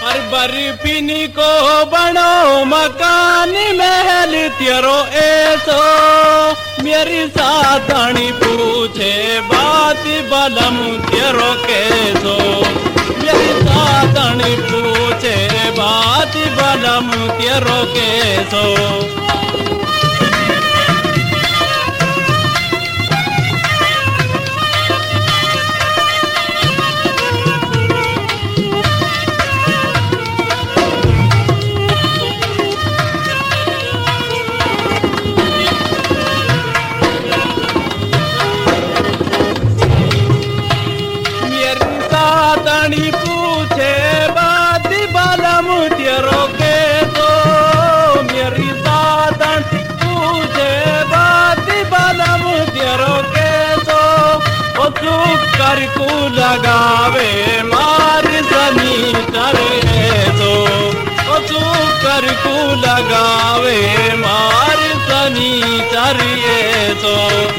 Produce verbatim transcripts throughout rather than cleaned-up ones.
अरे बर्फीनी को बनो मकान महल तेरो ऐसो मेरी सातनी पूछे बात बलम तेरो कैसो मेरी सातनी पूछे बात बलम तेरो कैसो पूछे बात बलम तेरो कैसो मेरी सातन पूछे बात बलम तेरो कैसो ओ कर को लगावे मार सनी करे तो ओ कर को लगावे मार सनी करे तो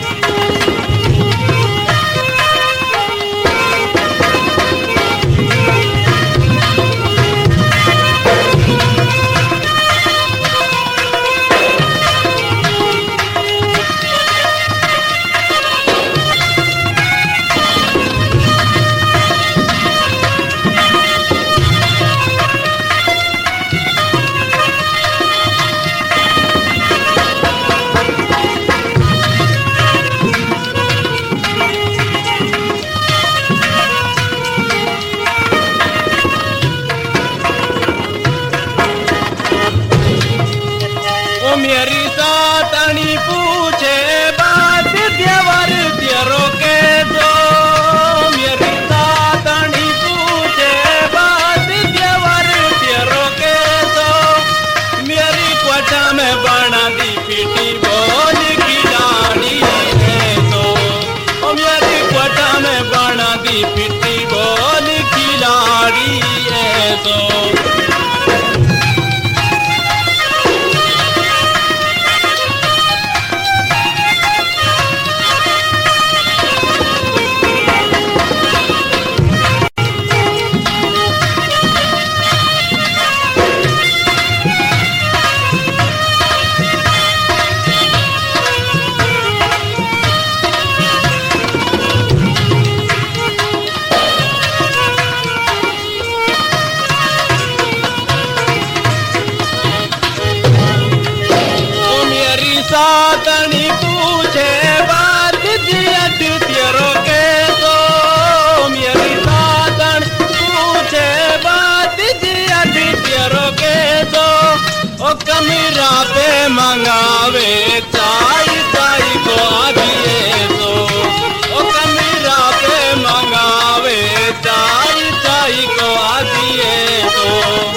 मेरी सातनी पूछे बात देवर तेरो कैसो मेरी सातनी पूछे बात देवर तेरो कैसो मेरी कोठा में बना दी पीटी बोल खिलाड़ी है तो ओ मेरी कोठा में बना दी पीटी बोल खिलाड़ी है तो सातनी पूछे बात जियट तेरो कैसो मेरी सातन पूछे बात जियट तेरो कैसो ओ कमीरा पे मंगावे चाय चाय को आदिए तो ओ कमीरा पे मंगावे चाय चाय को आदिए तो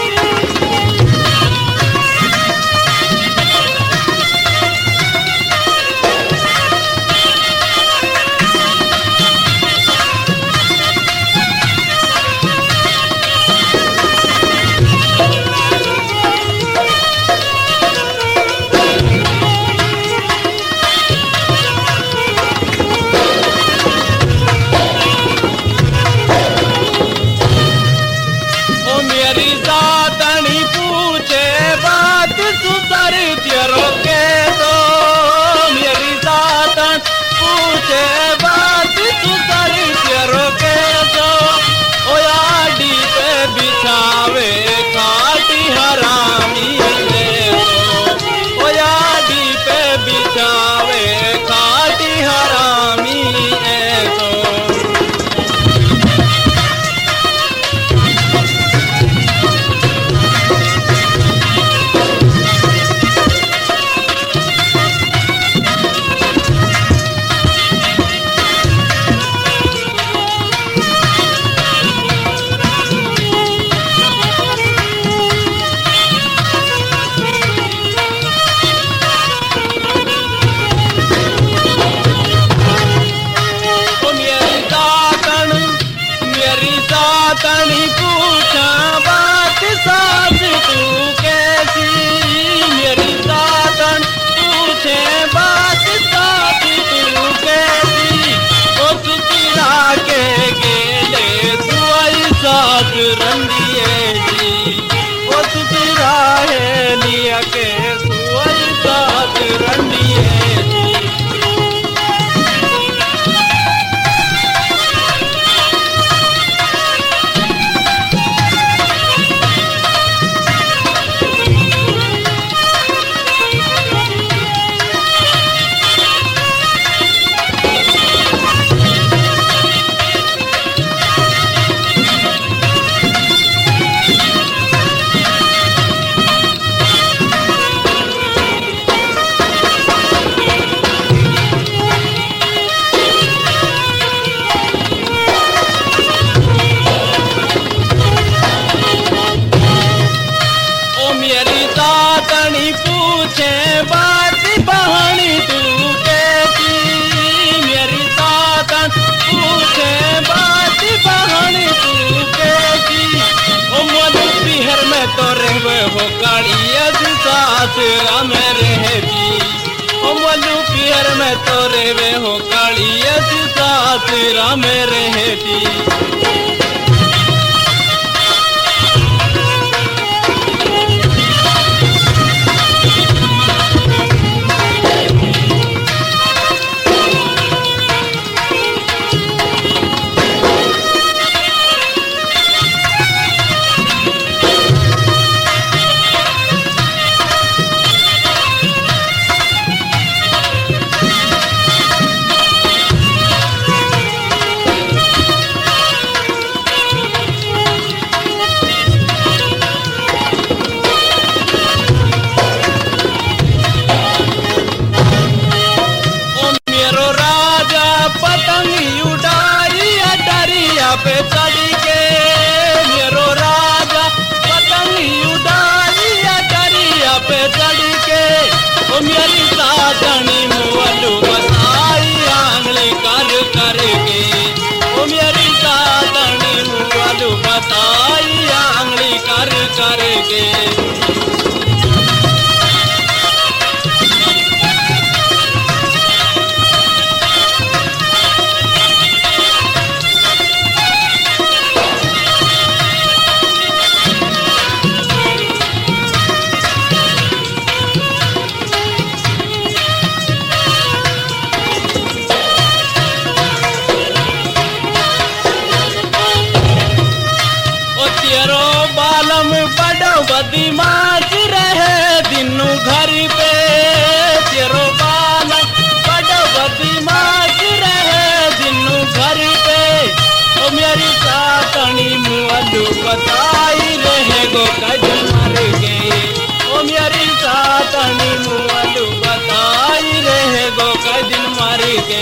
सुतर तेरो कैसो मेरी सातन पूछे बात सुतर तेरो कैसो ओ आडी पे बिछावे काटी हरामी है तो ओ आडी पे बिछावे काटी हरामी है तो हो कालिया सासरा में रहती ओ मल्लू पियर में तोरे वे हो कालिया सासरा में रहती। पे चढ़ के मेरो राजा पतंग उड़ाइया दरिया पे चढ़ के ओ मेरी साजनी मुअलू बताई आंगली कर कर के ओ मेरी साजनी मुअलू बताई आंगली कर कर के। बदमाश रहे दिनू घर पे तेरो बाला बड़ा बदमाश रहे दिनू घर पे ओ मेरी सातनी मुअलू बताई रहे गो कद मर के ओ मेरी सातनी मुअलू बताई रहे गो कद मर के।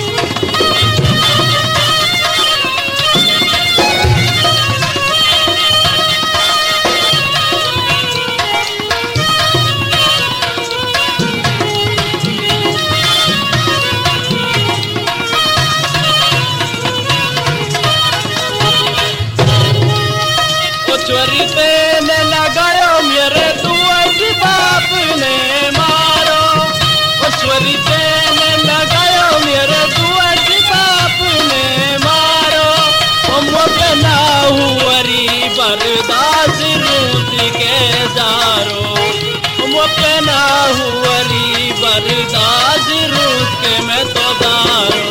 चोरी पे ने लगायो मेरे दुआज बाप ने मारो ओ चोरी पे ने लगायो मेरे दुआज बाप ने मारो ओ मोके ना हुअरी बर्दाश्त रूठ के जारो ओ मोके ना हुअरी बर्दाश्त रूठ के मैं तो दारो।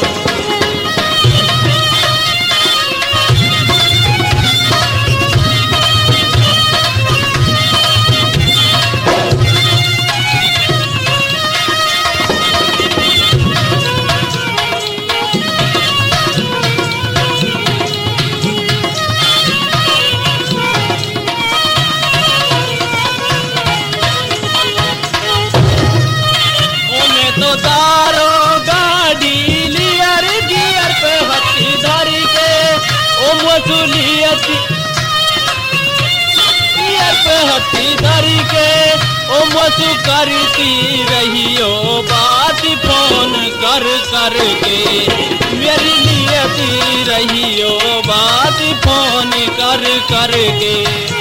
तो दारो गाड़ी लियर गियर पे हथी धरी के ओ मसूलियत गियर पे हथी धरी के ओ मसू करती रहियो बात फोन कर कर के मेरी लियती रहियो बात फोन कर कर के।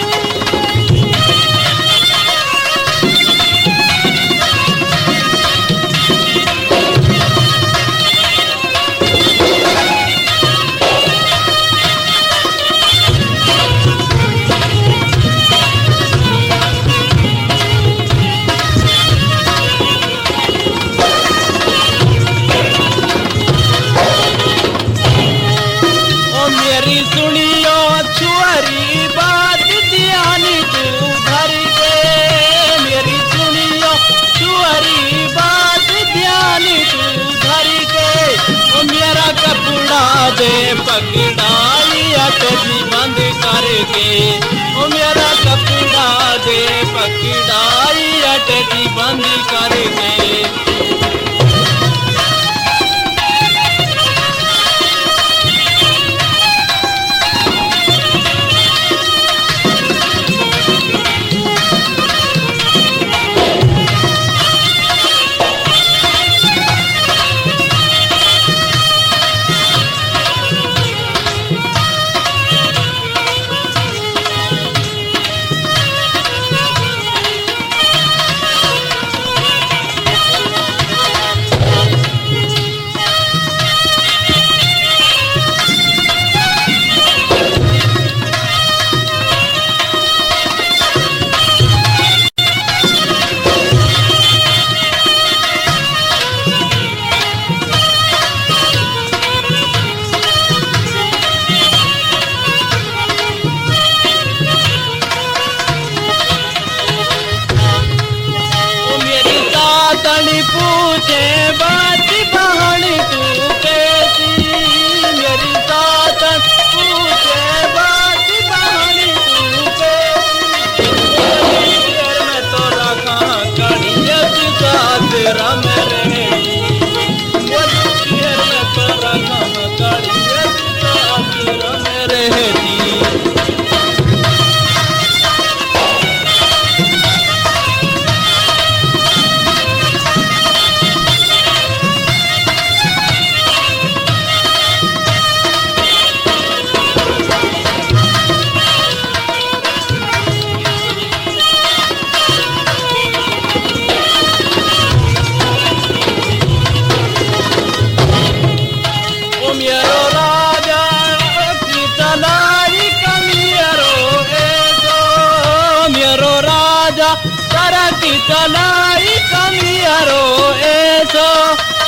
सुनियो छुअरी बात ध्यानी तू धर के मेरी सुनियो छुअरी बात ध्यानी तू धर के ओ मेरा कपड़ा दे पकड़ाई अटकी बंद करके ओ मेरा कपड़ा दे पकड़ाई अटकी बंद करके।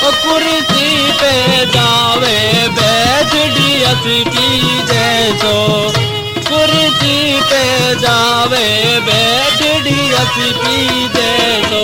ओ कुर्सी पे जावे बैठ डीएसपी जैसो, कुर्सी पे जावे बैठ डीएसपी जैसो।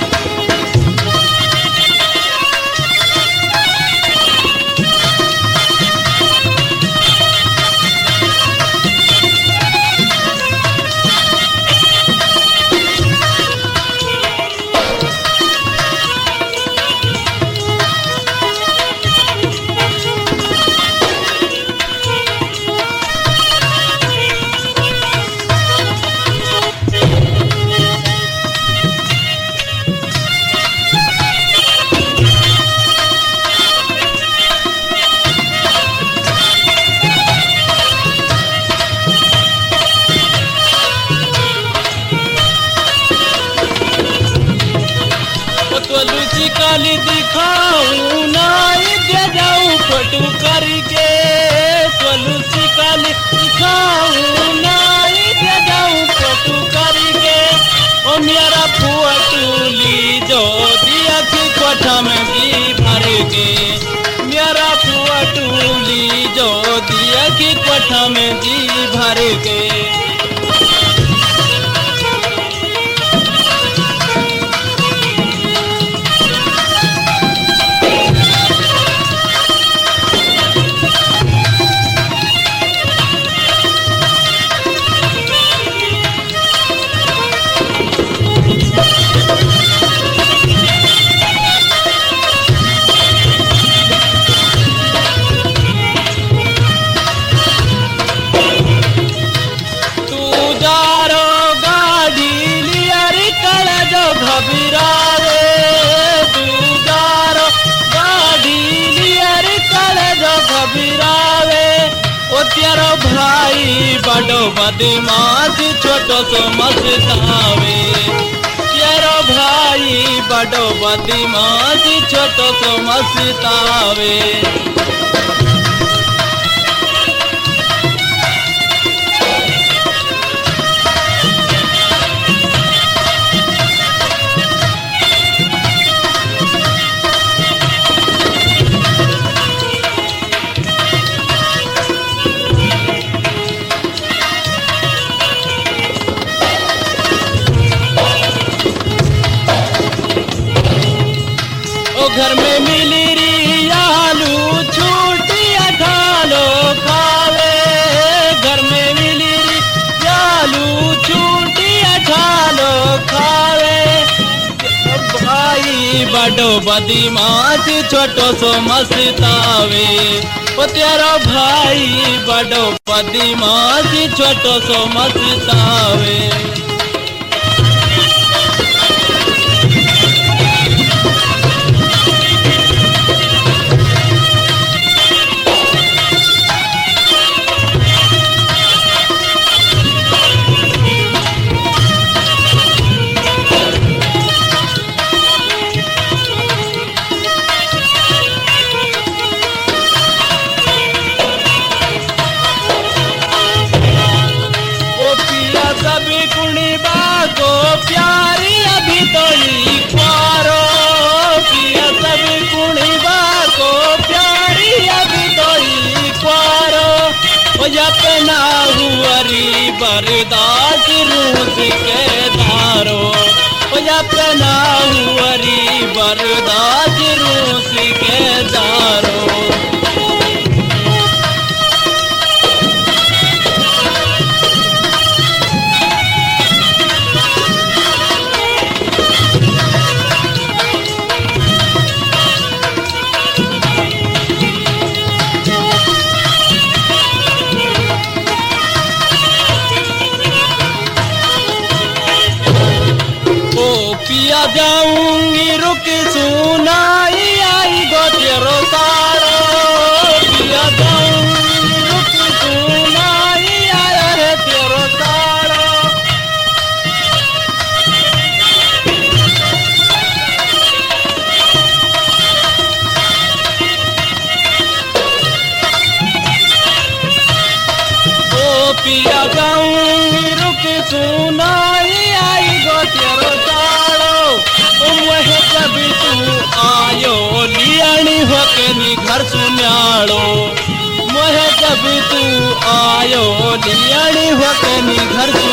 तुलसी काली दिखाऊं नाई दे जाऊं फोटू करके, तुलसी काली दिखाऊं नाई दे जाऊं फोटू करके। ओ मेरा फोटू ली जो दिया की कोठा में भी भर के, मेरा फोटू ली जो दिया की कोठा में जी भर के। तेरो भाई बड़ो बदमाश छोटो सो मस्तावे, तेरो भाई बड़ो बदमाश छोटो सो मस्तावे। घर में मिली री आलू छूटी अठालो खावे, घर में मिली री आलू छूटी अठालो खावे। भाई बड़ो बदमाश छोटो सो मस्तावे, ओ तेरा भाई बड़ो बदमाश छोटो सो मस्तावे। सभी कुणी बाको प्यारी अभी तो ही क्वारो, पिया सभी कुणी बाको प्यारी अभी तो ही क्वारो। ओ अपना हुअरी बरदास रूस के धारो, ओ अपना हुअरी बरदास रूस के धारो। पिया जाऊंगी रुक सुनाई आई गो तेरो तारो, पिया जाऊंगी रुक सुनाई आया है तेरो तारो। ओ पिया जाऊंगी रुक सुनाई आई गो तेरो तारो। वह कभी तू आयो ली के नी घर सुन्याड़ो मोहे जब तू आयो लियाणी हो के नी घर